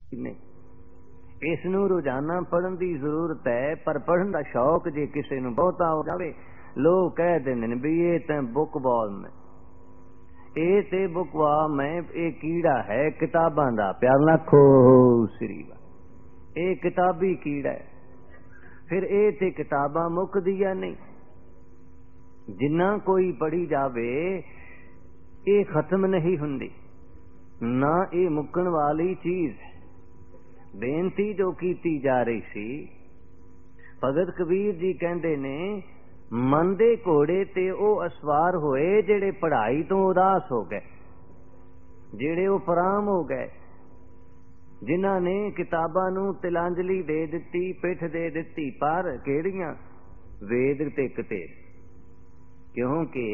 नहीं। इस नूं रोजाना पढ़न की जरूरत है, पर पढ़न का शौक जे किसी नूं बहुता हो जाए, लोग कह देंदे ने भी ये तो बुकवाल में, ये ते बुकवाल में ये कीड़ा है किताबां दा। प्यार लाखो श्री वा, ये किताबी कीड़ा है। फिर ये ते किताबां मुकदियां नहीं, जिन्ना कोई पढ़ी जावे ये खत्म नहीं हुंदी, ना ये मुकन वाली चीज। बेनती जो कीती जा रही सी, भगत कबीर जी कहंदे ने, मन दे घोड़े ते ओ असवार होए जेड़े पढ़ाई तो उदास हो गए, जेड़े ओ पराम हो गए, जिन्हां ने किताबां नूं तिलांजलि दे दित्ती, पिठ दे दित्ती, पर केड़ियां? वेद ते कतेब। क्योंकि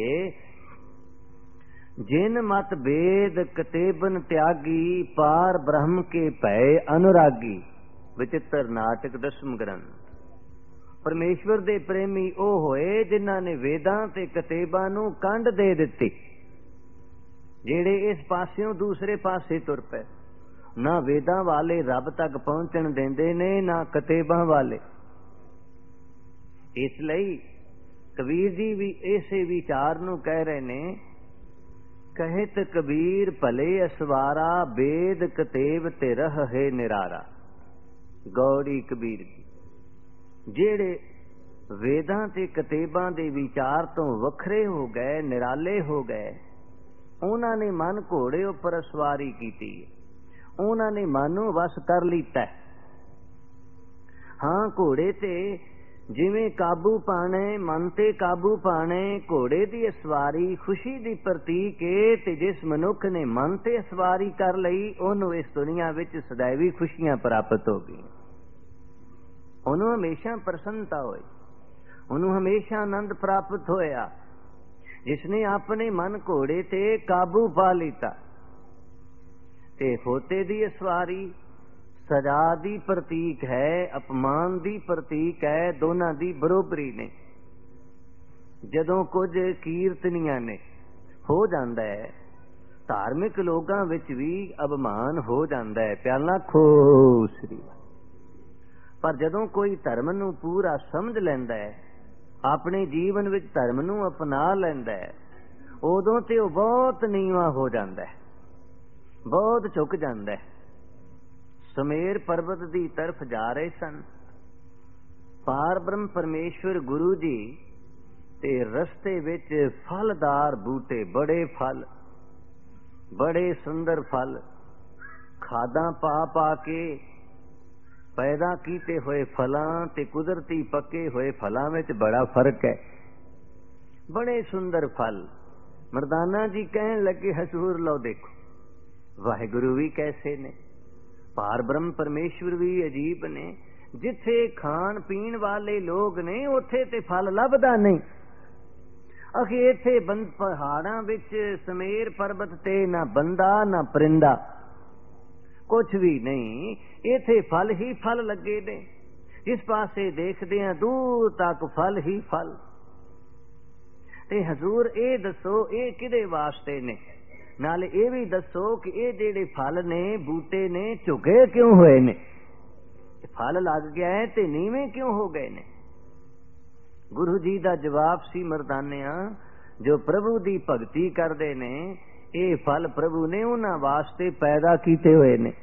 जिन मत वेद कतेबन त्यागी, पार ब्रह्म के भय अनुरागी। विचित्र नाटक 10वां ग्रंथ। परमेश्वर दे प्रेमी ओ होए जिन्हां ने वेदां ते कतेबां नूं कंड दे दित्ती, जेड़े इस पासियों दूसरे पासे तुर पे। ना वेदां वाले रब तक पहुंचण देंदे ने, ना कतेबां वाले। इसलिए कबीर जी भी इसे विचार नूं कह रहे ने, कहत कबीर भले असवारा, वेद कतेब ते रह है निरारा। गौड़ी कबीर जी जेड़े वेदां ते कतेबां दे विचार तो वखरे हो गए, निराले हो गए, उन्हां ने मन घोड़े उपर सवारी कीती, उन्हां ने मन नूं वस कर लीता। हाँ, घोड़े ते जिवें काबू पाने, मन ते काबू पाने, घोड़े दी सवारी खुशी दी प्रतीक है। ते जिस मनुख ने मन ते सवारी कर लई, उन्होंने इस दुनिया विच सदैवी खुशियां प्राप्त हो गई। उन्होंने हमेशा प्रसन्नता हुई, उन्होंने हमेशा आनंद प्राप्त होया, जिसने अपने मन घोड़े ते काबू पा लीता। ते होते दी सवारी सजा दी प्रतीक है, अपमान दी प्रतीक है, दोनों दी बरोबरी ने। जदों कुछ कीर्तनियां ने हो जांदा है, धार्मिक लोगां विच भी अभिमान हो जांदा है। प्यार लाखो श्री। पर जदों कोई धर्म नूं पूरा समझ लैंदा है, अपने जीवन विच धर्म नूं अपना लैंदा है, उदों ते वो बहुत नीवा हो जांदा है, बहुत झुक जांदा है। सुमेर पर्वत दी तरफ जा रहे सन, पार ब्रह्म परमेश्वर गुरु जी ते रस्ते विच फलदार बूटे, बड़े फल, बड़े सुंदर फल, खादां पा पा के पैदा कीते हुए फलां ते कुदरती पक्के हुए फलां विच बड़ा फर्क है। बड़े सुंदर फल। मर्दाना जी कहन लगे, हजूर लो देखो, वाहिगुरु भी कैसे ने, पार ब्रह्म परमेश्वर भी अजीब ने। जिथे खान पीण वाले लोग ने, उथे ते फल लभदा नहीं। अखे इथे पहाड़ां विच समेर पर्वत ते ना बंदा ना परिंदा, कुछ भी नहीं, इथे फल ही फल लगे ने। जिस पासे देखदे हैं दूर तक फल ही फल। ते हजूर ये दसो, ये किदे वास्ते ने? नाले ये भी दसो कि ये जेड़े फल ने, बूटे ने, झुके क्यों हुए ने? फल लग गया है ते नीवे क्यों हो गए ने? गुरु जी दा जवाब सी, मर्दानिया जो प्रभु दी भगती करदे ने, ये फल प्रभु ने उन्हां वास्ते पैदा कीते हुए ने।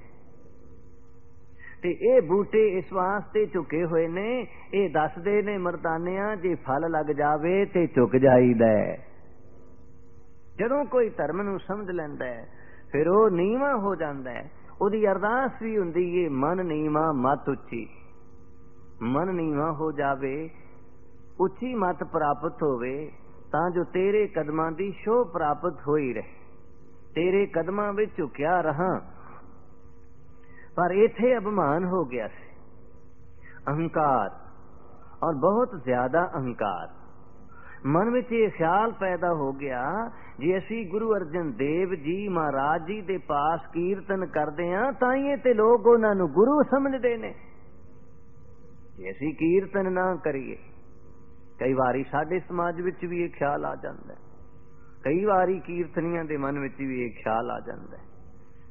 ते ये बूटे इस वास्ते झुके हुए ने, ये दसदे ने मर्दानिया जे फल लग जावे ते झुक जाईदा है। जदों कोई धर्म नूं समझ लैंदा है, फिर वो नीवा हो जांदा है। उहदी अरदास भी हुंदी है, मन नीवा मत उच्ची। मन नीवा हो जावे, उच्ची मत प्राप्त होवे, तां जो तेरे कदमां दी शोभ प्राप्त होई रहे, तेरे कदमां विच झुकिया रहां। पर इथे अभिमान हो गया सी, अहंकार, और बहुत ज्यादा अहंकार। मन विच ये ख्याल पैदा हो गया, जे असी गुरु अर्जन देव जी महाराज जी दे पास कीर्तन करदे हां, ताईं ते लोग उन्हां नूं गुरु समझदे ने। जे असी कीर्तन ना करिए, कई वारी साडे समाज विच भी ये ख्याल आ जांदा है, कई वारी कीर्तनियां दे मन विच भी ये ख्याल आ जांदा है,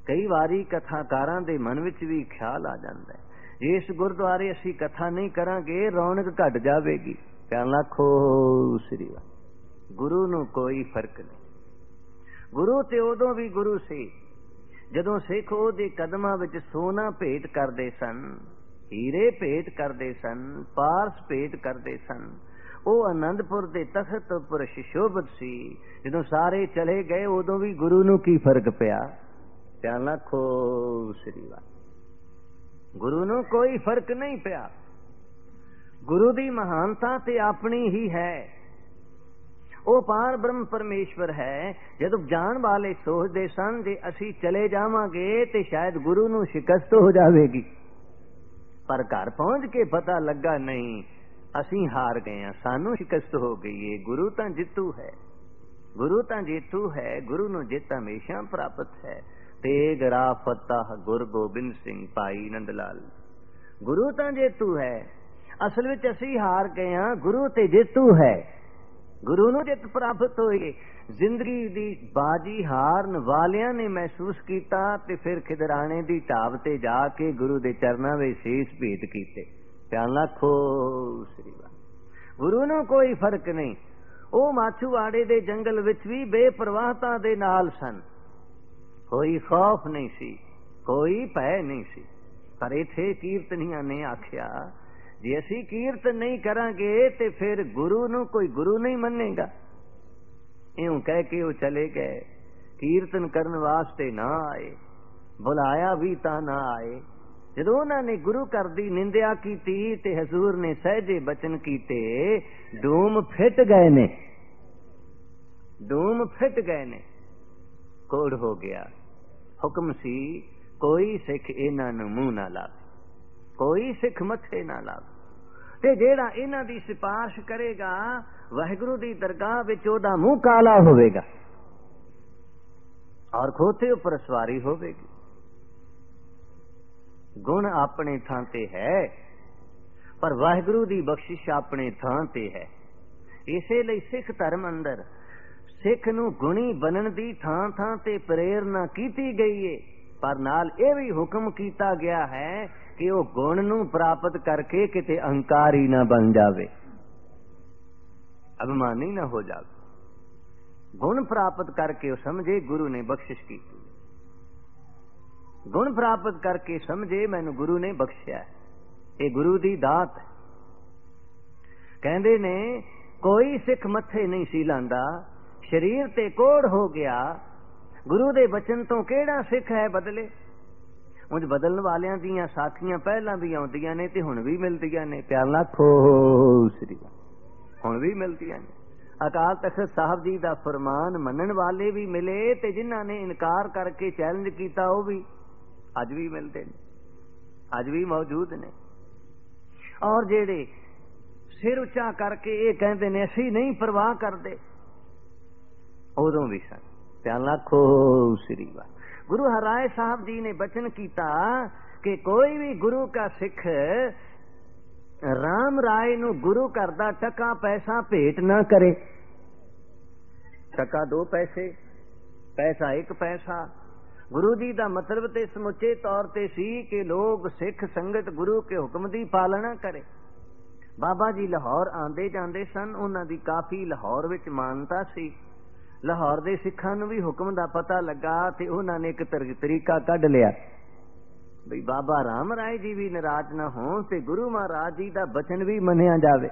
ਕਈ ਵਾਰੀ ਕਥਾਕਾਰਾਂ ਦੇ ਮਨ ਵਿੱਚ ਵੀ ਖਿਆਲ ਆ ਜਾਂਦਾ ਹੈ, ਜੇ ਇਸ ਗੁਰਦੁਆਰੇ ਅਸੀਂ ਕਥਾ ਨਹੀਂ ਕਰਾਂਗੇ ਰੌਣਕ ਘਟ ਜਾਵੇਗੀ। ਕਹਿਣ ਲੱਖੋ ਸ੍ਰੀ ਵਾਹਿਗੁਰੂ। ਗੁਰੂ ਨੂੰ ਕੋਈ ਫਰਕ ਨਹੀਂ। ਗੁਰੂ ਤੇ ਉਦੋਂ ਵੀ ਗੁਰੂ ਸੀ ਜਦੋਂ ਸਿੱਖ ਉਹਦੇ ਕਦਮਾਂ ਵਿੱਚ ਸੋਨਾ ਭੇਟ ਕਰਦੇ ਸਨ, ਹੀਰੇ ਭੇਟ ਕਰਦੇ ਸਨ, ਪਾਰਸ ਭੇਟ ਕਰਦੇ ਸਨ। ਉਹ ਆਨੰਦਪੁਰ ਦੇ ਤਖਤ ਉੱਪਰ ਸ਼ਿਸ਼ੋਭਤ ਸੀ। ਜਦੋਂ ਸਾਰੇ ਚਲੇ ਗਏ ਉਦੋਂ ਵੀ ਗੁਰੂ ਨੂੰ ਕੀ ਫਰਕ ਪਿਆ? ਧਿਆਨ ਰੱਖੋ ਸ੍ਰੀ ਵਾਹਿਗੁਰੂ। ਗੁਰੂ ਨੂੰ ਕੋਈ ਫਰਕ ਨਹੀਂ ਪਿਆ। ਗੁਰੂ ਦੀ ਮਹਾਨਤਾ ਤੇ ਆਪਣੀ ਹੀ ਹੈ। ਉਹ ਪਾਰ ਬ੍ਰਹਮ ਪਰਮੇਸ਼ਵਰ ਹੈ। ਜਦੋਂ ਜਾਣ ਵਾਲੇ ਸੋਚਦੇ ਸਨ ਜੇ ਅਸੀਂ ਚਲੇ ਜਾਵਾਂਗੇ ਤੇ ਸ਼ਾਇਦ ਗੁਰੂ ਨੂੰ ਸ਼ਿਕਸਤ ਹੋ ਜਾਵੇਗੀ, ਪਰ ਘਰ ਪਹੁੰਚ ਕੇ ਪਤਾ ਲੱਗਾ ਨਹੀਂ, ਅਸੀਂ ਹਾਰ ਗਏ ਹਾਂ, ਸਾਨੂੰ ਸ਼ਿਕਸਤ ਹੋ ਗਈ ਹੈ। ਗੁਰੂ ਤਾਂ ਜਿੱਤੂ ਹੈ, ਗੁਰੂ ਤਾਂ ਜੇਤੂ ਹੈ। ਗੁਰੂ ਨੂੰ ਜਿੱਤ ਹਮੇਸ਼ਾ ਪ੍ਰਾਪਤ ਹੈ। ਤੇਗ ਰਾ ਫਤਹ ਗੁਰ ਗੋਬਿੰਦ ਸਿੰਘ ਭਾਈ ਨੰਦ ਲਾਲ। ਗੁਰੂ ਤਾਂ ਜੇਤੂ ਹੈ। ਅਸਲ ਵਿੱਚ ਅਸੀਂ ਹਾਰ ਗਏ ਹਾਂ, ਗੁਰੂ ਤੇ ਜੇਤੂ ਹੈ। ਗੁਰੂ ਨੂੰ ਜਿੱਤ ਪ੍ਰਾਪਤ ਹੋਈ। ਜ਼ਿੰਦਗੀ ਦੀ ਬਾਜੀ ਹਾਰਨ ਵਾਲਿਆਂ ਨੇ ਮਹਿਸੂਸ ਕੀਤਾ ਤੇ ਫਿਰ ਖਿਦਰਾਣੇ ਦੀ ਢਾਬ ਤੇ ਜਾ ਕੇ ਗੁਰੂ ਦੇ ਚਰਨਾਂ ਵਿੱਚ ਸੀਸ ਭੇਟ ਕੀਤੇ। ਧਿਆਨ ਰੱਖੋ ਸ੍ਰੀ ਵਾਹਿਗੁਰੂ। ਗੁਰੂ ਨੂੰ ਕੋਈ ਫਰਕ ਨਹੀਂ। ਉਹ ਮਾਛੂਵਾੜੇ ਦੇ ਜੰਗਲ ਵਿੱਚ ਵੀ ਬੇਪਰਵਾਹਤਾ ਦੇ ਨਾਲ ਸਨ। ਕੋਈ ਖੌਫ ਨਹੀਂ ਸੀ, ਕੋਈ ਭੈ ਨਹੀਂ ਸੀ। ਪਰ ਇੱਥੇ ਕੀਰਤਨੀਆਂ ਨੇ ਆਖਿਆ ਜੇ ਅਸੀਂ ਕੀਰਤਨ ਨਹੀਂ ਕਰਾਂਗੇ ਤੇ ਫਿਰ ਗੁਰੂ ਨੂੰ ਕੋਈ ਗੁਰੂ ਨਹੀਂ ਮੰਨੇਗਾ। ਇਉਂ ਕਹਿ ਕੇ ਉਹ ਚਲੇ ਗਏ। ਕੀਰਤਨ ਕਰਨ ਵਾਸਤੇ ਨਾ ਆਏ, ਬੁਲਾਇਆ ਵੀ ਤਾਂ ਨਾ ਆਏ। ਜਦੋਂ ਉਹਨਾਂ ਨੇ ਗੁਰੂ ਘਰ ਦੀ ਨਿੰਦਿਆ ਕੀਤੀ ਤੇ ਹਜ਼ੂਰ ਨੇ ਸਹਿਜੇ ਬਚਨ ਕੀਤੇ, ਡੂਮ ਫਿੱਟ ਗਏ ਨੇ, ਡੂਮ ਫਿੱਟ ਗਏ ਨੇ, ਕੋੜ ਹੋ ਗਿਆ। ਹੁਕਮ ਸੀ ਕੋਈ ਸਿੱਖ ਇਹਨਾਂ ਨੂੰ ਮੂੰਹ ਨਾ ਲਾਵੇ, ਕੋਈ ਸਿੱਖ ਮੱਥੇ ਨਾ ਲਾਵੇ, ਤੇ ਜਿਹੜਾ ਇਹਨਾਂ ਦੀ ਸਿਫਾਰਿਸ਼ ਕਰੇਗਾ ਵਾਹਿਗੁਰੂ ਦੀ ਦਰਗਾਹ ਵਿੱਚ ਉਹਦਾ ਮੂੰਹ ਕਾਲਾ ਹੋਵੇਗਾ ਔਰ ਖੋਤੇ ਉੱਪਰ ਸਵਾਰੀ ਹੋਵੇਗੀ। ਗੁਣ ਆਪਣੇ ਥਾਂ ਤੇ ਹੈ, ਪਰ ਵਾਹਿਗੁਰੂ ਦੀ ਬਖਸ਼ਿਸ਼ ਆਪਣੇ ਥਾਂ ਤੇ ਹੈ। ਇਸੇ ਲਈ ਸਿੱਖ ਧਰਮ ਅੰਦਰ ਸਿੱਖ ਨੂੰ ਗੁਣੀ ਬਣਨ ਦੀ ਥਾਂ ਥਾਂ ਤੇ ਪ੍ਰੇਰਨਾ ਕੀਤੀ ਗਈ ਹੈ, ਪਰ ਨਾਲ ਇਹ ਵੀ ਹੁਕਮ ਕੀਤਾ ਗਿਆ ਹੈ ਕਿ ਉਹ ਗੁਣ ਨੂੰ ਪ੍ਰਾਪਤ ਕਰਕੇ ਕਿਤੇ ਅਹੰਕਾਰੀ ਨਾ ਬਣ ਜਾਵੇ, ਅਭਿਮਾਨੀ ਨਾ ਹੋ ਜਾਵੇ। ਗੁਣ ਪ੍ਰਾਪਤ ਕਰਕੇ ਉਹ ਸਮਝੇ ਗੁਰੂ ਨੇ ਬਖਸ਼ਿਸ਼ ਕੀਤੀ, ਗੁਣ ਪ੍ਰਾਪਤ ਕਰਕੇ ਸਮਝੇ ਮੈਨੂੰ ਗੁਰੂ ਨੇ ਬਖਸ਼ਿਆ। ਇਹ ਗੁਰੂ ਦੀ ਦਾਤ। ਕਹਿੰਦੇ ਨੇ ਕੋਈ ਸਿੱਖ ਮੱਥੇ ਨਹੀਂ ਸੀ ਲਾਂਦਾ, ਸਰੀਰ ਤੇ ਕੋੜ ਹੋ ਗਿਆ। ਗੁਰੂ ਦੇ ਬਚਨ ਤੋਂ ਕਿਹੜਾ ਸਿੱਖ ਹੈ ਬਦਲੇ? ਉਂਝ ਬਦਲਣ ਵਾਲਿਆਂ ਦੀਆਂ ਸਾਖੀਆਂ ਪਹਿਲਾਂ ਵੀ ਆਉਂਦੀਆਂ ਨੇ ਤੇ ਹੁਣ ਵੀ ਮਿਲਦੀਆਂ ਨੇ। ਪਿਆਰ ਨਾਲ ਖੋ ਸ੍ਰੀ ਹੁਣ ਵੀ ਮਿਲਦੀਆਂ ਨੇ। ਅਕਾਲ ਤਖਤ ਸਾਹਿਬ ਜੀ ਦਾ ਫਰਮਾਨ ਮੰਨਣ ਵਾਲੇ ਵੀ ਮਿਲੇ ਤੇ ਜਿਨ੍ਹਾਂ ਨੇ ਇਨਕਾਰ ਕਰਕੇ ਚੈਲੰਜ ਕੀਤਾ ਉਹ ਵੀ ਅੱਜ ਵੀ ਮਿਲਦੇ ਨੇ, ਅੱਜ ਵੀ ਮੌਜੂਦ ਨੇ। ਔਰ ਜਿਹੜੇ ਸਿਰ ਉੱਚਾ ਕਰਕੇ ਇਹ ਕਹਿੰਦੇ ਨੇ ਅਸੀਂ ਨਹੀਂ ਪਰਵਾਹ ਕਰਦੇ, ਉਦੋਂ ਵੀ ਸਨ। ਧਿਆਨ ਰੱਖੋ ਸ੍ਰੀ ਵਾਹਿਗੁਰੂ। ਗੁਰੂ ਹਰਿਰਾਏ ਸਾਹਿਬ ਜੀ ਨੇ ਬਚਨ ਕੀਤਾ ਕਿ ਕੋਈ ਵੀ ਗੁਰੂ ਕਾ ਸਿੱਖ ਰਾਮ ਰਾਏ ਨੂੰ ਗੁਰੂ ਘਰ ਦਾ ਟਕਾ ਪੈਸਾ ਭੇਟ ਨਾ ਕਰੇ। ਟਕਾ 2 ਪੈਸੇ, ਪੈਸਾ 1 ਪੈਸਾ। ਗੁਰੂ ਜੀ ਦਾ ਮਤਲਬ ਤੇ ਸਮੁੱਚੇ ਤੌਰ ਤੇ ਸੀ ਕਿ ਲੋਕ ਸਿੱਖ ਸੰਗਤ ਗੁਰੂ ਕੇ ਹੁਕਮ ਦੀ ਪਾਲਣਾ ਕਰੇ। ਬਾਬਾ ਜੀ ਲਾਹੌਰ ਆਂਦੇ ਜਾਂਦੇ ਸਨ, ਉਹਨਾਂ ਦੀ ਕਾਫੀ ਲਾਹੌਰ ਵਿੱਚ ਮਾਨਤਾ ਸੀ। ਲਾਹੌਰ ਦੇ ਸਿੱਖਾਂ ਨੂੰ ਵੀ ਹੁਕਮ ਦਾ ਪਤਾ ਲੱਗਾ ਤੇ ਉਹਨਾਂ ਨੇ ਇੱਕ ਤਰੀਕਾ ਕੱਢ ਲਿਆ ਬਈ ਬਾਬਾ ਰਾਮ ਰਾਏ ਜੀ ਵੀ ਨਾਰਾਜ਼ ਨਾ ਹੋਣ ਤੇ ਗੁਰੂ ਮਹਾਰਾਜ ਜੀ ਦਾ ਬਚਨ ਵੀ ਮੰਨਿਆ ਜਾਵੇ।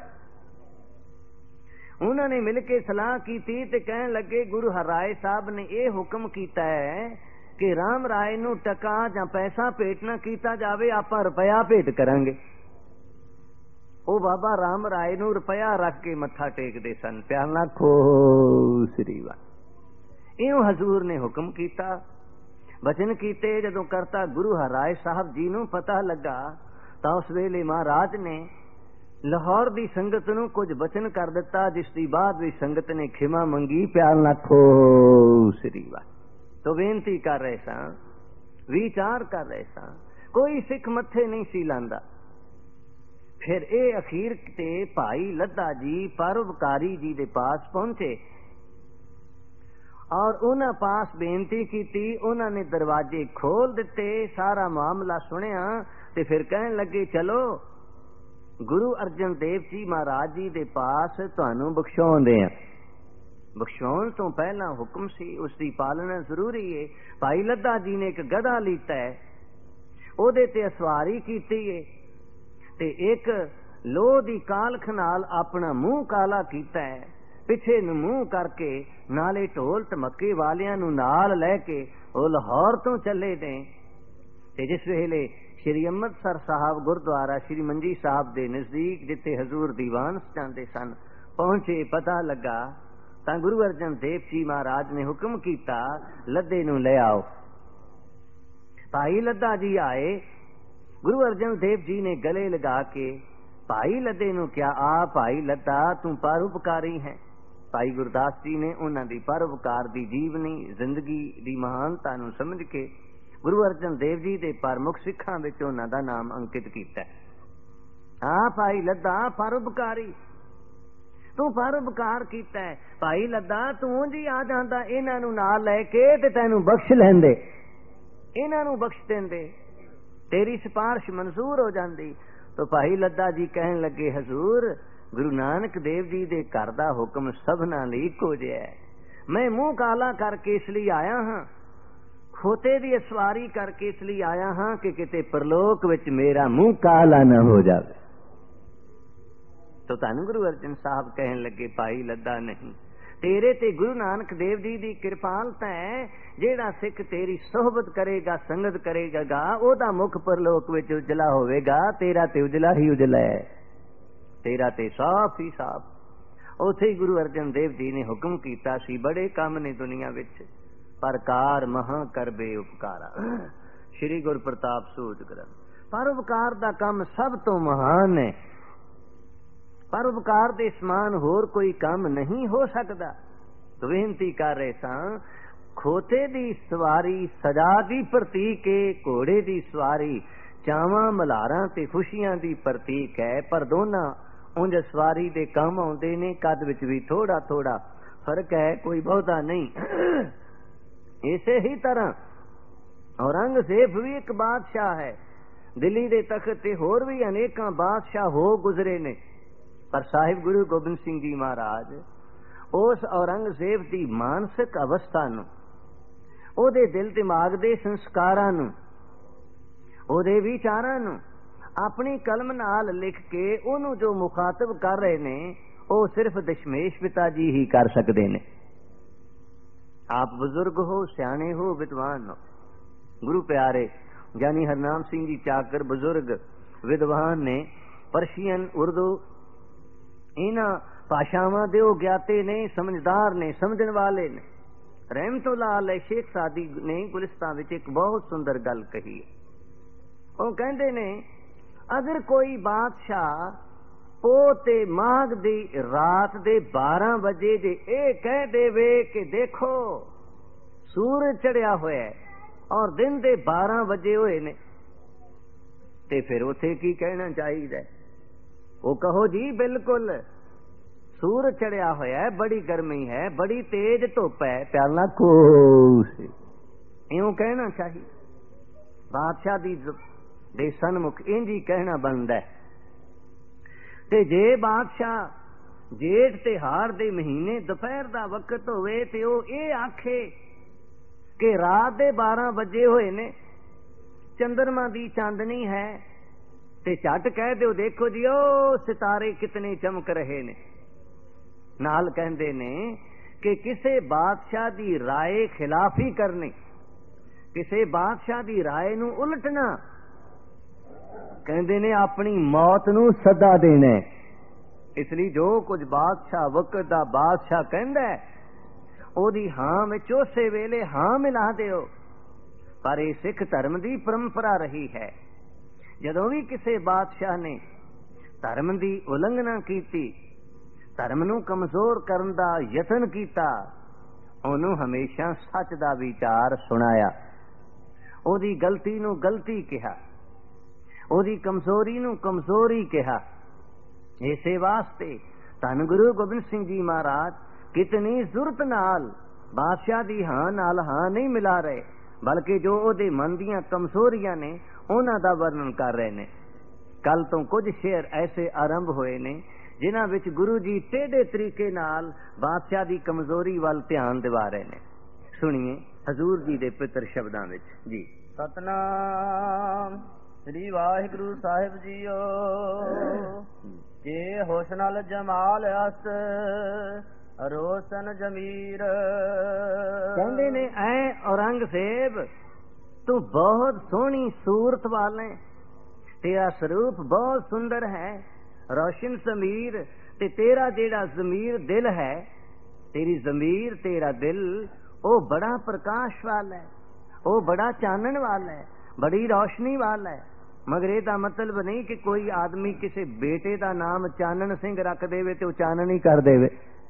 ਉਹਨਾਂ ਨੇ ਮਿਲ ਕੇ ਸਲਾਹ ਕੀਤੀ ਤੇ ਕਹਿਣ ਲੱਗੇ ਗੁਰੂ ਹਰਿਰਾਏ ਸਾਹਿਬ ਨੇ ਇਹ ਹੁਕਮ ਕੀਤਾ ਹੈ ਕਿ ਰਾਮ ਰਾਏ ਨੂੰ ਟਕਾ ਜਾਂ ਪੈਸਾ ਭੇਟ ਨਾ ਕੀਤਾ ਜਾਵੇ, ਆਪਾਂ ਰੁਪਇਆ ਭੇਟ ਕਰਾਂਗੇ। ਉਹ ਬਾਬਾ ਰਾਮ ਰਾਏ ਨੂੰ ਰੁਪਇਆ ਰੱਖ ਕੇ ਮੱਥਾ ਟੇਕਦੇ ਸਨ। ਪਿਆਰ ਨਾਲ ਖੋ ਸ੍ਰੀ ਵਾਹਿਗੁਰੂ। ਇਉਂ ਹਜ਼ੂਰ ਨੇ ਹੁਕਮ ਕੀਤਾ, ਬਚਨ ਕੀਤੇ। ਜਦੋਂ ਕਰਤਾ ਗੁਰੂ ਹਰਿਰਾਏ ਸਾਹਿਬ ਜੀ ਨੂੰ ਪਤਾ ਲੱਗਾ ਤਾਂ ਉਸ ਵੇਲੇ ਮਹਾਰਾਜ ਨੇ ਲਾਹੌਰ ਦੀ ਸੰਗਤ ਨੂੰ ਕੁਝ ਬਚਨ ਕਰ ਦਿੱਤਾ, ਜਿਸ ਦੀ ਬਾਅਦ ਵੀ ਸੰਗਤ ਨੇ ਖਿਮਾ ਮੰਗੀ। ਪਿਆਰ ਨਾਲ ਖੋ ਸ੍ਰੀ ਵਾਹਿਗੁਰੂ। ਤੋ ਬੇਨਤੀ ਕਰ ਰਹੇ ਸਾਂ, ਵਿਚਾਰ ਕਰ ਰਹੇ ਸਾਂ, ਕੋਈ ਸਿੱਖ ਮੱਥੇ ਨਹੀਂ ਸੀ ਲਾਂਦਾ। ਫਿਰ ਇਹ ਅਖੀਰ ਤੇ ਭਾਈ ਲੱਧਾ ਜੀ ਪਰਉਪਕਾਰੀ ਜੀ ਦੇ ਪਾਸ ਪਹੁੰਚੇ और उन्हां पास बेनती की, उन्होंने दरवाजे खोल दिते, सारा मामला सुनिया ते फिर कहन लगे चलो गुरु अर्जन देव जी महाराज जी दे पास तुहानू बख्शाउंदे आ। बख्शाउण तो पहला हुक्म सी, उसकी पालना जरूरी है। भाई लद्दा जी ने एक गधा लीता है, ओदे ते सवारी कीती है ते एक लोह दी कालख नाल अपना मुंह काला कीता है, पिछे नूं मुंह करके नाले ढोल धमके वालियां नूं नाल लैके ओ लाहौर तो चले ने। ते जिस वेले श्री अमृतसर साहब गुरुद्वारा श्री मंजी साहब दे नजदीक जिथे हजूर दीवान जाते सन पहुंचे, पता लगा तां गुरु अर्जन देव जी महाराज ने हुक्म किया लद्दे नूं ले आओ। भाई लद्दा जी आए, गुरु अर्जन देव जी ने गले लगा के भाई लद्दे नूं क्या, आ भाई लद्दा तू परोपकारी है। भाई गुरदास जी ने उन्हां दी परोपकार दी जीवनी जिंदगी दी महानता नूं समझ के गुरु अर्जन देव जी दे प्रमुख सिखां विच उन्हां दा नाम अंकित कीता। आ भाई लद्दा परोपकारी, तू परोपकार कीता है। भाई लद्दा तू जी आ जांदा, इन्हां नूं नाल लैके ते तैनूं बख्श लैंदे, इन्हां नूं बख्श देंदे, तेरी सिफारिश मंजूर हो जाती। तो भाई लद्दा जी कहन लगे हजूर गुरु नानक देव जी दे घर दा हुक्म सबना लई इक्को जिहा है। मैं मुंह काला करके इसलिए आया हाँ, खोते दी सवारी करके इसलिए आया हाँ कि किते परलोक विच मेरा मुंह काला न हो जाए। तो धन गुरु अर्जन साहब कहन लगे भाई लद्दा नहीं, तेरे ते गुरु नानक देव जी दी कृपालता है, जेड़ा सिख तेरी सोहबत करेगा संगत करेगा ओदा मुख परलोक विच उजला होवेगा, तेरा ते उजला ही उजला है, तेरा ते साफ ही साफ। उथे गुरु अर्जन देव जी ने हुक्म कीता सी, बड़े काम ने दुनिया विच पर कार महा करबे उपकारा। श्री गुरु प्रताप सूद ग्रंथ। परोपकार दा काम सब तो महान है, परोपकार दे समान होर कोई काम नहीं हो सकता। तो बेनती कर रहे सां, खोते दी सवारी सजा दी प्रतीक है, घोड़े दी सवारी चावां मल्हारां ते खुशियां दी प्रतीक है, पर दोनों उंज सवारी दे काम आउंदे ने, कद विच भी थोड़ा थोड़ा फर्क है, कोई बहुता नहीं। इसे ही तरह औरंगजेब भी एक बादशाह है, दिल्ली दे तख्त ते होर भी अनेकां बादशाह हो गुजरे ने, पर साहिब गुरु गोबिंद सिंह जी महाराज उस औरंगजेब दी मानसिक अवस्था नूं, ओदे दिल दिमाग दे संस्कारां नूं, ओदे विचारां नूं अपनी कलम नाल लिख के ओनू जो मुखातब कर रहे ने, ओ सिर्फ दशमेश पिता जी ही कर सकते ने। आप बुजुर्ग हो, सियाने हो, विद्वान हो। गुरु प्यारे यानी हरनाम सिंह जी चाकर बुजुर्ग विद्वान ने, पर्शियन उर्दू इन्हां भाषावां दे ज्ञाते ने, समझदार ने, समझण वाले ने। रहमतुल्लाह अलैह शेख सादी ने गुलिस्तान विच एक बहुत सुंदर गल कही है। वो कहंदे ने अगर कोई बादशाह पोते माघ दी रात दे 12 बजे जे ए कह देवे कि देखो सूरज चढ़िया होया है और दिन दे 12 बजे होए ने, ते फिर उथे की कहना चाहिए? वो कहो जी बिल्कुल सूरज चढ़िया होया है, बड़ी गर्मी है, बड़ी तेज धुप है, प्याला कोस, यूं कहना चाहिए। बादशाह दी दे सन्मुख इंज ही कहना बनदा है। ते जे बादशाह जेठ ते हाड़ दे महीने दोपहर दा वक्त होवे ते ओ ए आखे कि रात दे 12 बजे होए ने, चंद्रमा दी चांदनी है, ते झट कह दो देखो जी ओ सितारे कितने चमक रहे ने। नाल कहंदे ने कि किसे बादशाह दी राय खिलाफी करनी, किसे बादशाह दी राय नू उलटना, कहंदे ने अपनी मौत नू सदा देना। इसलिए जो कुछ बादशाह वक्त दा बादशाह कहंदा है ओदी हां विच उसे वेले हां मिला दिओ। पर यह सिख धर्म दी परंपरा रही है, जदों भी किसी बादशाह ने धर्म दी उलंघना कीती, धर्म नू कमजोर करन दा यतन कीता, ओनू हमेशा सच दा विचार सुनाया, ओदी गलती नू गलती कहा, ओदी कमजोरी नू कमजोरी कहा। इसे वास्ते धन गुरु गोबिंद सिंह जी महाराज कितनी जुरत नाल ਬਾਦਸ਼ਾਹ ਦੀ ਹਾਂ ਨਾਲ ਹਾਂ ਨਹੀਂ ਮਿਲਾ ਰਹੇ, ਬਲਕਿ ਜੋ ਉਹਦੇ ਮਨ ਦੀਆਂ ਕਮਜ਼ੋਰੀਆਂ ਨੇ ਉਹਨਾਂ ਦਾ ਵਰਣਨ ਕਰ ਰਹੇ ਨੇ। ਕੱਲ ਤੋਂ ਕੁਝ ਸ਼ੇਰ ਐਸੇ ਆਰੰਭ ਹੋਏ ਨੇ ਜਿਨ੍ਹਾਂ ਵਿੱਚ ਗੁਰੂ ਜੀ ਟੇਢੇ ਤਰੀਕੇ ਨਾਲ ਬਾਦਸ਼ਾਹ ਦੀ ਕਮਜ਼ੋਰੀ ਵੱਲ ਧਿਆਨ ਦਿਵਾ ਰਹੇ ਨੇ। ਸੁਣੀਏ ਹਜ਼ੂਰ ਜੀ ਦੇ ਪਿੱਤਰ ਸ਼ਬਦਾਂ ਵਿੱਚ ਜੀ। ਸਤਨਾਮ ਸ੍ਰੀ ਵਾਹਿਗੁਰੂ ਸਾਹਿਬ ਜੀਓ। ਜੇ ਹੁਸਨਲ ਜਮਾਲ ਅਸ ਰੋਸ਼ਨ ਜਮੀਰ। ਕਹਿੰਦੇ ਨੇ ਐ ਔਰੰਗਜ਼ੇਬ ਤੂੰ ਬਹੁਤ ਸੋਹਣੀ ਸੂਰਤ ਵਾਲੇ, ਤੇਰਾ ਸਰੂਪ ਬਹੁਤ ਸੁੰਦਰ ਹੈ, ਰੋਸ਼ਨ ਜ਼ਮੀਰ, ਤੇ ਤੇਰਾ ਜਿਹੜਾ ਜ਼ਮੀਰ ਦਿਲ ਹੈ, ਤੇਰੀ ਜ਼ਮੀਰ ਤੇਰਾ ਦਿਲ ਉਹ ਬੜਾ ਪ੍ਰਕਾਸ਼ ਵਾਲਾ ਹੈ, ਉਹ ਬੜਾ ਚਾਨਣ ਵਾਲਾ ਹੈ, ਬੜੀ ਰੋਸ਼ਨੀ ਵਾਲਾ ਹੈ। ਮਗਰ ਇਹਦਾ ਮਤਲਬ ਨਹੀਂ ਕਿ ਕੋਈ ਆਦਮੀ ਕਿਸੇ ਬੇਟੇ ਦਾ ਨਾਮ ਚਾਨਣ ਸਿੰਘ ਰੱਖ ਦੇਵੇ ਤੇ ਉਹ ਚਾਨਣ ਹੀ ਕਰ ਦੇਵੇ।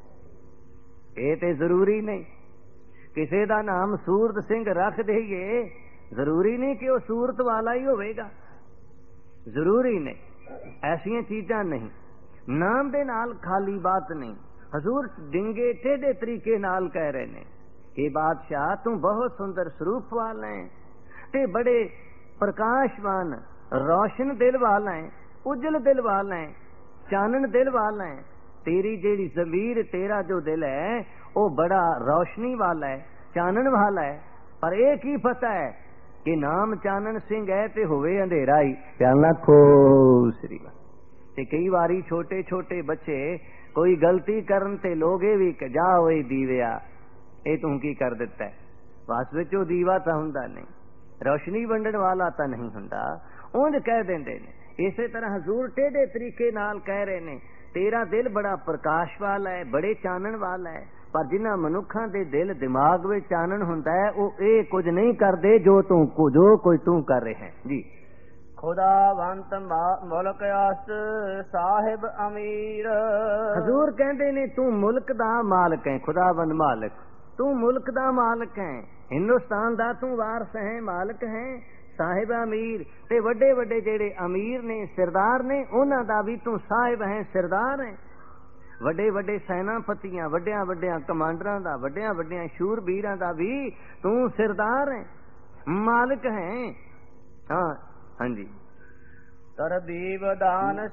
ਇਹ ਤੇ ਜ਼ਰੂਰੀ ਨਹੀਂ। ਕਿਸੇ ਦਾ ਨਾਮ ਸੂਰਤ ਸਿੰਘ ਰੱਖ ਦੇਈਏ, ਜ਼ਰੂਰੀ ਨਹੀਂ ਕਿ ਉਹ ਸੂਰਤ ਵਾਲਾ ਹੀ ਹੋਵੇਗਾ, ਜ਼ਰੂਰੀ ਨਹੀਂ। ਐਸੀਆਂ ਚੀਜ਼ਾਂ ਨਹੀਂ। ਨਾਮ ਦੇ ਨਾਲ ਖਾਲੀ ਬਾਤ ਨਹੀਂ। ਹਜ਼ੂਰ ਡਿੰਗੇ ਟੇਢੇ ਤਰੀਕੇ ਨਾਲ ਕਹਿ ਰਹੇ ਨੇ ਕਿ ਬਾਦਸ਼ਾਹ ਤੂੰ ਬਹੁਤ ਸੁੰਦਰ ਸਰੂਪ ਵਾਲਾ ਹੈ ਤੇ ਬੜੇ ਪ੍ਰਕਾਸ਼ਵਾਨ ਰੋਸ਼ਨ ਦਿਲ ਵਾਲਾ ਹੈ, ਉਜਲ ਦਿਲ ਵਾਲਾ ਹੈ, ਚਾਨਣ ਦਿਲ ਵਾਲਾ ਹੈ। तेरी जेड़ी जमीर तेरा जो दिल है वो बड़ा रोशनी वाला है, चानन वाला है। पर एक ही पता है कि नाम चानन सिंह है ते होवे अंधेरा ही। प्याला खो श्री ते कई बारी छोटे छोटे बच्चे कोई गलती करन ते लोग ये भी जा ओए दीविया ये तू की कर दिता है। वास्तव विच वो दीवा तां हुंदा नहीं, रोशनी वंडण वाला तां नहीं हुंदा, उंज कह देंदे ने। इसे तरह हजूर टेढ़े तरीके नाल कह रहे ने तेरा दिल बड़ा प्रकाश वाला है, बड़े चानन वाला है। पर जिन्हां मनुखां दे दिल दिमाग विच चानन हुंदा है वो ये कुछ नहीं करदे जो कोई तू कर रहे है जी। खुदावंत मुल्क अस साहिब अमीर। हजूर कहंदे ने तू मुल्क दा मालिक है, खुदावंद मालिक, तू मुल्क दा मालिक है, हिंदुस्तान दा तू वारस है, मालिक है, साहिब अमीर। ते वड्डे वड्डे जेड़े अमीर ने सरदार ने उन्हां दा भी तू साहिब है, सरदार है। वड्डे वड्डे सेनापतियां वड्डियां वड्डियां कमांडरां दा वड्डियां वड्डियां शूरबीरां दा भी तू सरदार है, मालिक है। हाँ हाँ जी। तरतीब दानश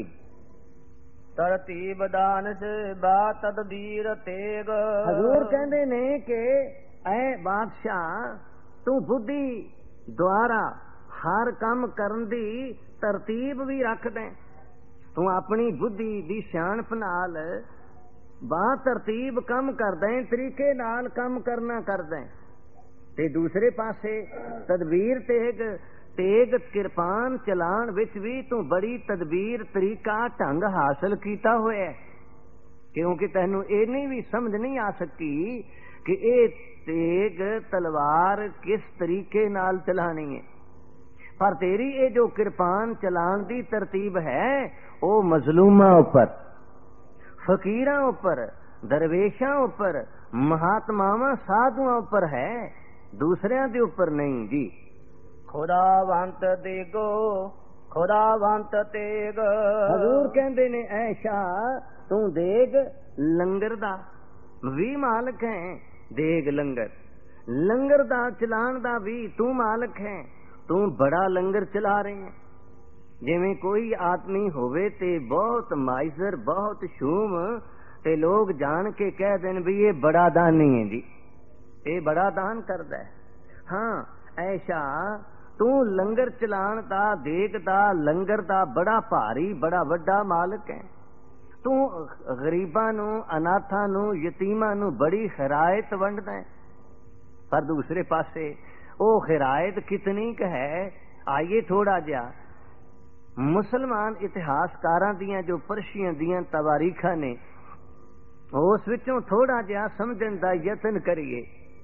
तरतीब दानश बा तदबीर तेग। हजूर कहंदे ने कि ऐ बादशाह तू बुद्धि द्वारा हर काम करन दी तरतीब भी रख दे। तू अपनी बुद्धि दी सियाणप नाल बा तरतीब कम कर दे, तरीके नाल कम करना कर दे। ते दूसरे पासे तदबीर तेग तेग किरपान चलान विच भी तू बड़ी तदबीर तरीका ढंग हासिल कीता होया है। क्योंकि तैनू इन्नी भी समझ नहीं आ सकी कि ये तेग तलवार किस तरीके नाल चलानी है। पर तेरी ये जो किरपान चलान दी तरतीब है वो मजलूमा उपर, फकीरां उपर, दरवेशां उपर, महात्मावां साधुआं उपर है, दूसरियां दे उपर नहीं जी। खुदावंत देगो खुदावंत तेग। हजूर कहंदे ने ऐ शाह तू देग लंगर दा भी मालिक है, देग लंगर लंगर दा चलान दा भी तू मालिक है। तू बड़ा लंगर चला रहे हैं। जिवें कोई आदमी होवे ते बहुत माइजर बहुत शूम ते लोग जान के कह देन भी ये बड़ा दानी है जी, ये बड़ा दान करदा है। हाँ ऐशा तू लंगर चलान दा देग दा लंगर दा बड़ा भारी बड़ा वड्डा मालिक है। तू गरीबां नू अनाथां नू यतीमां नू बड़ी खैरायत वंडदा है। पर दूसरे पासे वो खैरायत कितनी क है। आइए थोड़ा जिहा मुसलमान इतिहासकारां दियां जो परशियां दियां तवारीखां ने उस विचों थोड़ा जिहा समझण दा यतन करिए।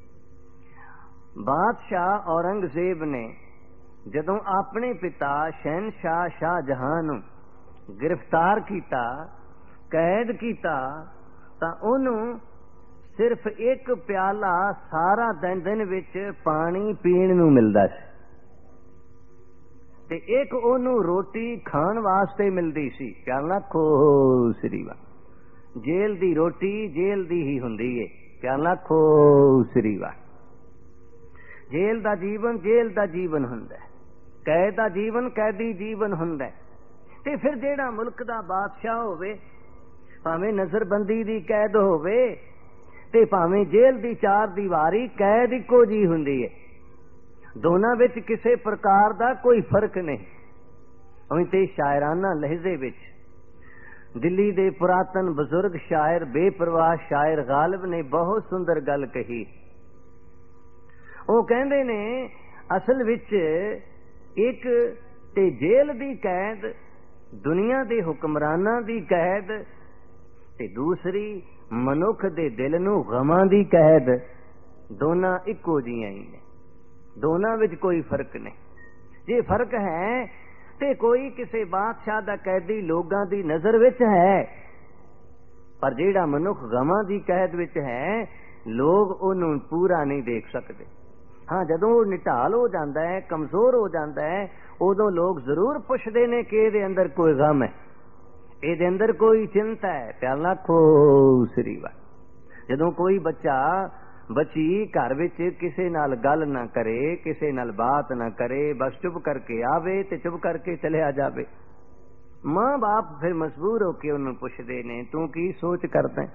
बादशाह औरंगजेब ने जदों अपने पिता शहनशाह शाहजहां नूं गिरफ्तार किया, कैद किया, तां उहनूं सिर्फ एक प्याला सारा दिन विच पानी पीण नूं मिलदा सी ते एक ओनू रोटी खाण वास्ते मिलदी सी। प्याला खो श्रीवा जेल दी रोटी जेल दी ही हुंदी है। ਪਿਆਰ ਨਾਲ ਖੋ ਸ੍ਰੀ ਵਾਹਿਗੁਰੂ। ਜੇਲ੍ਹ ਦਾ ਜੀਵਨ ਜੇਲ੍ਹ ਦਾ ਜੀਵਨ ਹੁੰਦਾ, ਕੈਦ ਦਾ ਜੀਵਨ ਕੈਦੀ ਜੀਵਨ ਹੁੰਦਾ। ਤੇ ਫਿਰ ਜਿਹੜਾ ਮੁਲਕ ਦਾ ਬਾਦਸ਼ਾਹ ਹੋਵੇ, ਭਾਵੇਂ ਨਜ਼ਰਬੰਦੀ ਦੀ ਕੈਦ ਹੋਵੇ ਤੇ ਭਾਵੇਂ ਜੇਲ੍ਹ ਦੀ ਚਾਰ ਦੀਵਾਰੀ ਕੈਦ ਇੱਕੋ ਜੀ ਹੁੰਦੀ ਹੈ। ਦੋਨਾਂ ਵਿੱਚ ਕਿਸੇ ਪ੍ਰਕਾਰ ਦਾ ਕੋਈ ਫਰਕ ਨਹੀਂ। ਉਵੇਂ ਤੇ ਸ਼ਾਇਰਾਨਾ ਲਹਿਜ਼ੇ ਵਿੱਚ ਦਿੱਲੀ ਦੇ ਪੁਰਾਤਨ ਬਜ਼ੁਰਗ ਸ਼ਾਇਰ ਬੇਪਰਵਾਹ ਸ਼ਾਇਰ ਗਾਲਿਬ ਨੇ ਬਹੁਤ ਸੁੰਦਰ ਗੱਲ ਕਹੀ। ਉਹ ਕਹਿੰਦੇ ਨੇ ਅਸਲ ਵਿੱਚ ਇੱਕ ਤੇ ਜੇਲ੍ਹ ਦੀ ਕੈਦ, ਦੁਨੀਆ ਦੇ ਹੁਕਮਰਾਨਾਂ ਦੀ ਕੈਦ, ਤੇ ਦੂਸਰੀ ਮਨੁੱਖ ਦੇ ਦਿਲ ਨੂੰ ਗਮਾਂ ਦੀ ਕੈਦ, ਦੋਨਾਂ ਇੱਕੋ ਜਿਹੀਆਂ ਹੀ ਨੇ। ਦੋਨਾਂ ਵਿੱਚ ਕੋਈ ਫਰਕ ਨਹੀਂ। ਜੇ ਫਰਕ ਹੈ ਤੇ ਕੋਈ ਕਿਸੇ ਬਾਦਸ਼ਾਹ ਦਾ ਕੈਦੀ ਲੋਕਾਂ ਦੀ ਨਜ਼ਰ ਵਿੱਚ ਹੈ, ਪਰ ਜਿਹੜਾ ਮਨੁੱਖ ਗਮਾਂ ਦੀ ਕੈਦ ਵਿੱਚ ਹੈ, ਲੋਕ ਉਹਨੂੰ ਪੂਰਾ ਨਹੀਂ ਦੇਖ ਸਕਦੇ। ਹਾਂ, ਜਦੋਂ ਉਹ ਨਿਢਾਲ ਹੋ ਜਾਂਦਾ ਹੈ, ਕਮਜ਼ੋਰ ਹੋ ਜਾਂਦਾ ਹੈ, ਉਦੋਂ ਲੋਕ ਜ਼ਰੂਰ ਪੁੱਛਦੇ ਨੇ ਕਿ ਇਹਦੇ ਅੰਦਰ ਕੋਈ ਗਮ ਹੈ, ਇਹਦੇ ਅੰਦਰ ਕੋਈ ਚਿੰਤਾ ਹੈ। ਪਿਆਰ ਨਾਲ ਖੋ ਸ੍ਰੀ ਵਾਹਿਗੁਰੂ। ਜਦੋਂ ਕੋਈ ਬੱਚੀ ਘਰ ਵਿੱਚ ਕਿਸੇ ਨਾਲ ਗੱਲ ਨਾ ਕਰੇ, ਕਿਸੇ ਨਾਲ ਬਾਤ ਨਾ ਕਰੇ, ਬਸ ਚੁੱਪ ਕਰਕੇ ਆਵੇ ਤੇ ਚੁੱਪ ਕਰਕੇ ਚਲਿਆ ਜਾਵੇ, ਮਾਂ ਬਾਪ ਫਿਰ ਮਜਬੂਰ ਹੋ ਕੇ ਉਹਨੂੰ ਪੁੱਛਦੇ ਨੇ, ਤੂੰ ਕੀ ਸੋਚ ਕਰਦਾ,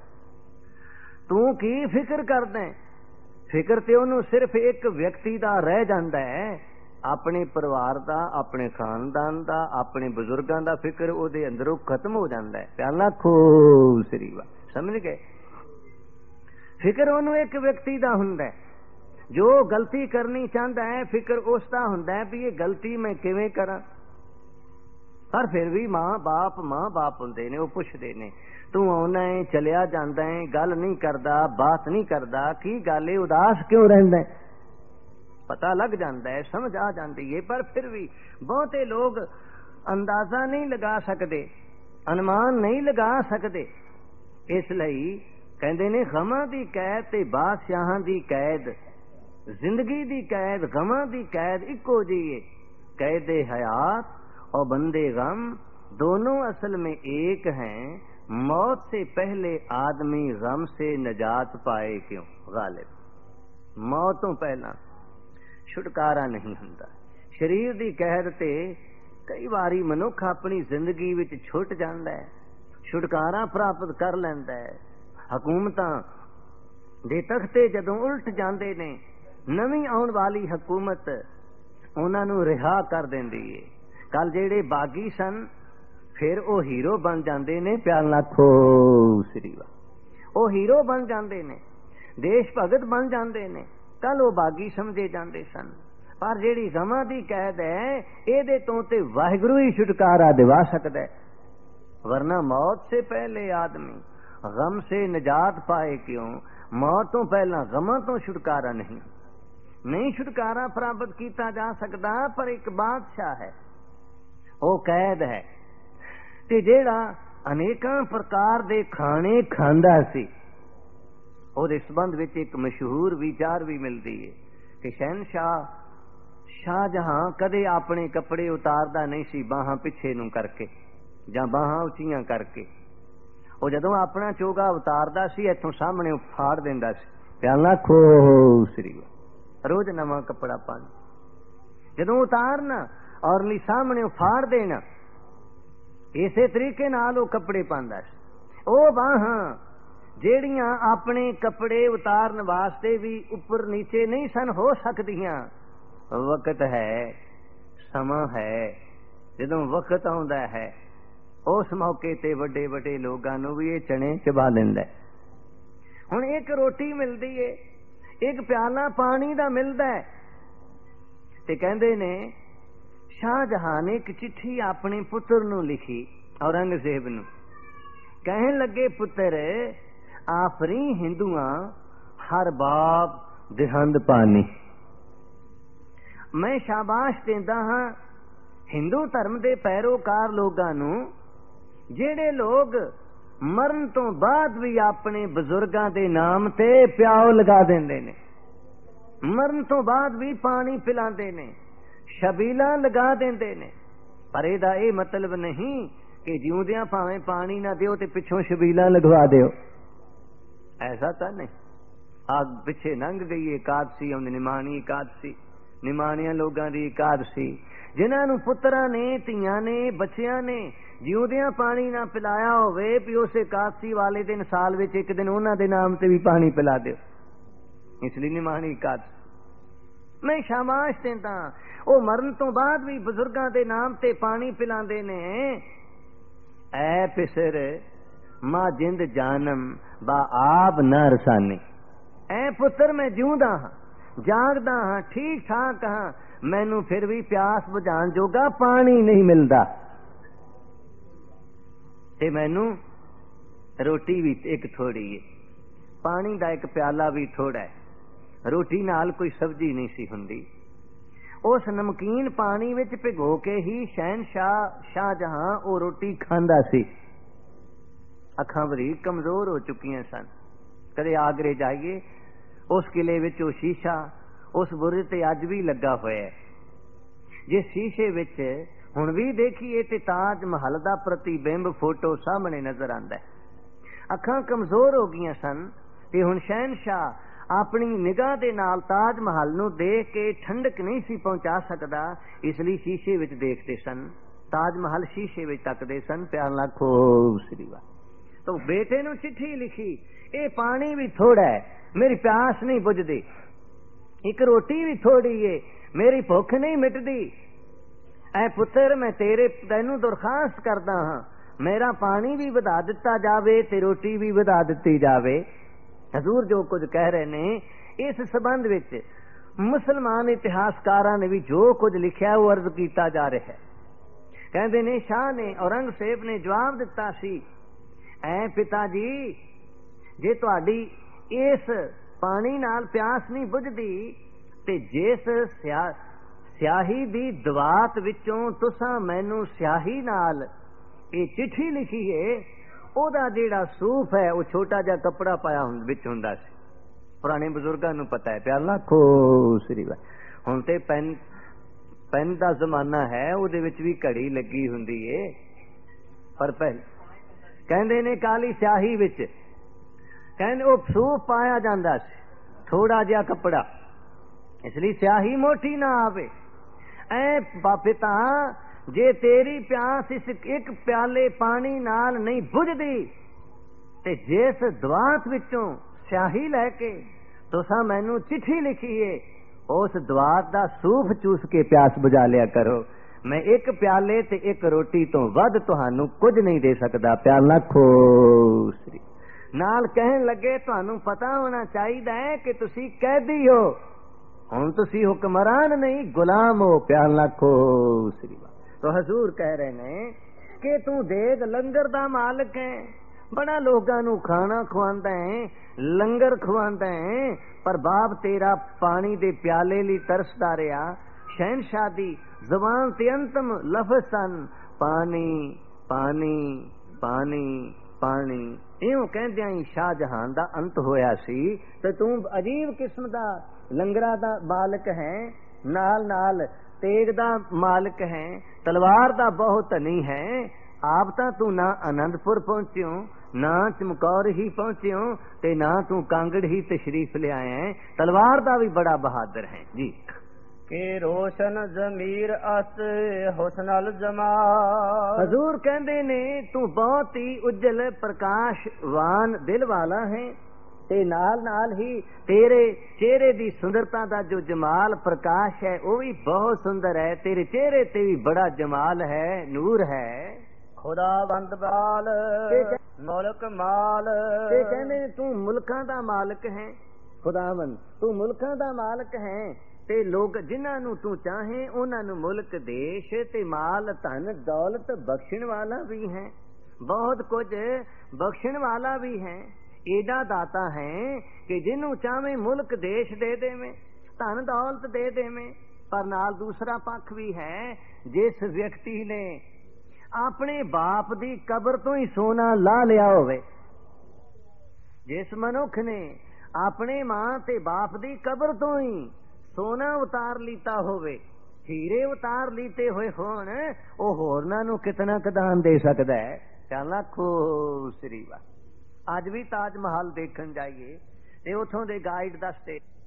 ਤੂੰ ਕੀ ਫਿਕਰ ਕਰਦਾ। ਫਿਕਰ ਤੇ ਉਹਨੂੰ ਸਿਰਫ ਇੱਕ ਵਿਅਕਤੀ ਦਾ ਰਹਿ ਜਾਂਦਾ ਹੈ, ਆਪਣੇ ਪਰਿਵਾਰ ਦਾ, ਆਪਣੇ ਖਾਨਦਾਨ ਦਾ, ਆਪਣੇ ਬਜ਼ੁਰਗਾਂ ਦਾ ਫਿਕਰ ਉਹਦੇ ਅੰਦਰੋਂ ਖਤਮ ਹੋ ਜਾਂਦਾ ਹੈ। ਪਿਆਰ ਨਾਲ ਖੋ ਸ੍ਰੀ ਵਾਹਿਗੁਰੂ। ਸਮਝ ਗਏ? ਫਿਕਰ ਉਹਨੂੰ ਇੱਕ ਵਿਅਕਤੀ ਦਾ ਹੁੰਦਾ ਹੈ, ਜੋ ਗਲਤੀ ਕਰਨੀ ਚਾਹੁੰਦਾ ਹੈ, ਫਿਕਰ ਉਸ ਦਾ ਹੁੰਦਾ ਹੈ ਵੀ ਇਹ ਗਲਤੀ ਮੈਂ ਕਿਵੇਂ ਕਰਾਂ। ਪਰ ਫਿਰ ਵੀ ਮਾਂ ਬਾਪ ਹੁੰਦੇ ਨੇ, ਉਹ ਪੁੱਛਦੇ ਨੇ, ਤੂੰ ਆਉਣਾ ਹੈ, ਚਲਿਆ ਜਾਂਦਾ ਹੈ, ਗੱਲ ਨਹੀਂ ਕਰਦਾ, ਬਾਤ ਨਹੀਂ ਕਰਦਾ, ਕੀ ਗੱਲ ਹੈ, ਉਦਾਸ ਕਿਉਂ ਰਹਿੰਦਾ? ਪਤਾ ਲੱਗ ਜਾਂਦਾ ਹੈ, ਸਮਝ ਆ ਜਾਂਦੀ ਹੈ। ਪਰ ਫਿਰ ਵੀ ਬਹੁਤੇ ਲੋਕ ਅੰਦਾਜ਼ਾ ਨਹੀਂ ਲਗਾ ਸਕਦੇ, ਅਨੁਮਾਨ ਨਹੀਂ ਲਗਾ ਸਕਦੇ। ਇਸ ਲਈ ਕਹਿੰਦੇ ਨੇ ਗਮਾਂ ਦੀ ਕੈਦ ਤੇ ਬਾਦਸ਼ਾਹਾਂ ਦੀ ਕੈਦ, ਜ਼ਿੰਦਗੀ ਦੀ ਕੈਦ, ਗਮਾਂ ਦੀ ਕੈਦ ਇੱਕੋ ਜਿਹੀ ਹੈ। कैदे हयात और बंदे गम दोनों असल में एक हैं। मौत से पहले आदमी गम से नजात पाए क्यों? गालिब मौत तो पहला छुटकारा नहीं हुंदा। शरीर दी कहर ते कई बारी मनुख अपनी जिंदगी विच छुट जांदा है, छुटकारा प्राप्त कर लैंदा है। हुकूमतां दे तख्ते जदों उल्ट जांदे ने, नवीं आउण वाली हुकूमत उन्हां नूं रिहा कर दिंदी है। कल जेड़े बागी सन फिर वो हीरो बन जाते ने। प्यार लाखो श्री वो हीरो बन जाते ने, देश भगत बन जाते ने। कल वो बागी समझे जाते सन। पर जेड़ी गमां दी कैद है इहदे तों ते वाहिगुरू ही छुटकारा दिवा सकदा है, वरना मौत से पहले आदमी गम से निजात पाए क्यों? मौत तो पहला गमां तो छुटकारा नहीं छुटकारा प्राप्त किया जा सकता। पर एक बादशाह है, वो कैद है ते जेड़ा अनेकां प्रकार दे खाने खांदा सी। और इस संबंध विच एक मशहूर विचार भी मिलती है कि शहनशाह शाहजहां कदे अपने कपड़े उतारदा नहीं सी बाहां पिछे नूं करके जां बाहां उचियां करके। वो जदों अपना चोगा उतारदा सी इथों सामने फाड़ दिंदा सी। प्याला खो श्री रोज नवां कपड़ा पाना, जदों उतारना और ली सामने फाड़ देना, इसे तरीके नाल वो कपड़े पांदा सी। ओ बाहां जेड़ियां अपने कपड़े उतारन वास्ते भी उपर नीचे नहीं सन हो सकदियां। वक्त है, समा है, जदों वक्त आउंदा है उस मौके ते वड्डे वड्डे लोगां नूं भी ये चने चबा लैंदा है। हुण एक रोटी मिलदी है, एक प्याला पानी दा मिलदा है ते कहंदे ने शाहजहां ने एक चिट्ठी अपने पुत्र नूं लिखी औरंगजेब नूं। कहन लगे पुत्र आफरी हिंदुआं हर बाब दिहंद पानी। मैं शाबाश देंदा हां हिंदू धर्म दे पैरोकार लोगां नूं जेड़े लोग मरण तो बाद भी अपने बुजुर्गां दे नाम ते प्याओ लगा देंदे ने, मरण तो बाद भी पानी पिलांदे ने, शबीला लगा देंदे ने। पर इहदा ये मतलब नहीं कि जिउंदियां भावें पानी ना दिओ ते पिछों शबीला लगवा दिओ, ऐसा तो नहीं। आग पिछे लंघ गई एकादशी आउंदी निमाणी एकादशी निमाणिया लोगां दी एकादशी जिन्हां नूं पुत्तरां ने धीआं ने बच्चियां ने जिउंदियां पानी ना पिलाया होवे भी उस एकादशी वाले दिन साल विच एक दिन उन्हां दे नाम ते भी पानी पिला दिओ इसलिए निमाणी एकादशी मैं शाबाश देंदा ओ मरण तो बाद भी बुजुर्गां दे नाम ते पानी पिलांदे ने ऐ पिसर मां जिंद जानम बा आब न रसानी ऐ पुत्र मैं जिउंदा हां जागदा हां ठीक ठाक हां मैनू फिर भी प्यास बुझाण जोगा पानी नहीं मिलदा ते मैनू रोटी भी एक थोड़ी है पानी दा एक प्याला भी थोड़ा है रोटी नाल कोई सब्जी नहीं सी हुंदी उस नमकीन पानी विच भिगो के ही शहनशाह शाहजहां ओ रोटी खांदा सी अखां बरीक कमजोर हो चुकियां सन कदे आगरे जाइए उस किले विच ओ शीशा उस बुर्ज ते अज भी लगा होया है जिस शीशे विच हुण भी देखिए ते ताज महल दा प्रतिबिंब फोटो सामने नजर आंदा है अखां कमजोर हो गईयां सन ते हुण शहनशाह अपनी निगाह दे नाल ताज महल नूं देख के ठंडक नहीं सी पहुंचा सकदा इसलिए शीशे विच देखते सन ताज महल शीशे विच तकदे सन प्यार नाल खूब श्रीवा तो बेटे नूं चिट्ठी लिखी ए पानी भी थोड़ा है मेरी प्यास नहीं बुझदी एक रोटी भी थोड़ी है मेरी भुख नहीं मिटदी ऐ पुत्र मैं तैनू दरखास्त करदा हां मेरा पानी भी वधा दिता जावे ते रोटी भी वधा दिती जावे हजूर जो कुछ कह रहे ने इस संबंध विच मुसलमान इतिहासकारां ने भी जो कुछ लिखिया वो अर्ज कीता जा रहा है कहंदे ने शाह ने औरंगजेब ने जवाब दिता सी ऐ पिता जी जे तुहाडी इस पानी नाल प्यास नहीं बुझदी ते जिस स्याही दी दवात विचों तुसां मैनू स्याही नाल ये चिट्ठी लिखी है ओदा जेड़ा सूफ है वो छोटा जा कपड़ा पाया विच हुंदा सी पुराने बुजुर्गां नूं पता है प्यार लाखो श्री हुण ते पेन दा जमाना है ओदे विच भी घड़ी लगी हुंदी है पर पहले कहंदे ने काली स्याही विच कहने वो सूफ पाया जाता थोड़ा जिहा कपड़ा इसलिए स्याही मोटी ना आवे ऐ पिता जे तेरी प्यास इस एक प्याले पानी नाल नहीं बुझदी ते जिस दवात विचों स्याही लैके तुसां मैनू चिट्ठी लिखी है उस दवात दा सूफ चूस के प्यास बुझा लिया करो मैं एक प्याले ते एक रोटी तो वध तुहानू कुछ नहीं दे सकदा प्यार लाखो श्री नाल कहन लगे तुहानू पता होना चाहिए है कि तुसी कैदी हो हुण तुसी हुक्मरान नहीं गुलाम हो प्यार लाखो श्री तो हजूर कह रहे ने कि तू देग लंगर दा मालिक है बड़ा लोगां नू खाना खवांदा है लंगर खवांदा है पर बाप तेरा पानी दे प्याले ली तरसदा रहा शहनशाह दी ज़बान ते अंतम लफ्ज़ सन पानी पानी पानी पानी इउं कहंदियां ही शाहजहां दा अंत होया सी ते तू अजीब किस्म दा लंगरा दा मालिक है नाल नाल तेग दा मालिक है तलवार दा बहुत नहीं है आप तां तू ना आनंदपुर पहुंचियो ना चमकौर ही पहुंचियो ते ना तू कांगड़ ही तशरीफ ले आए हैं तलवार दा भी बड़ा बहादुर है जी के रोशन जमीर अस हुस्नल जमाल हजूर कहंदे ने तू बहुत ही उज्जल प्रकाशवान दिल वाला है ते नाल नाल ही तेरे चेहरे दी सुंदरता दा जो जमाल प्रकाश है वो भी बहुत सुंदर है तेरे चेहरे ते भी बड़ा जमाल है नूर है खुदावंद बाल मुल्क माल ते कहंदे तू मुल्कां दा मालिक है खुदावंद तू मुल्कां दा मालिक है ते लोग जिन्हां नूं तू चाहे उन्हां नूं मुल्क देश ते माल धन दौलत बख्शण वाला भी है बहुत कुछ बख्शण वाला भी है एडा दाता है कि जिन्हों चाहे मुल्क देश दे देवे धन दौलत दे देवे पर नाल दूसरा पक्ष भी है जिस व्यक्ति ने अपने बाप दी कब्र तो ही सोना ला लिया होवे जिस मनुख ने अपने मां ते बाप दी कब्र तो ही सोना उतार लीता होवे हीरे उतार लीते हुए होण ओ होरना नू कितना कदान दे सकदा है चल लाखो श्रीवा अज भी ताज महल देखन जाइए ਤੇ ਉਥੋਂ ਦੇ ਗਾਈਡ ਦੱਸਦੇ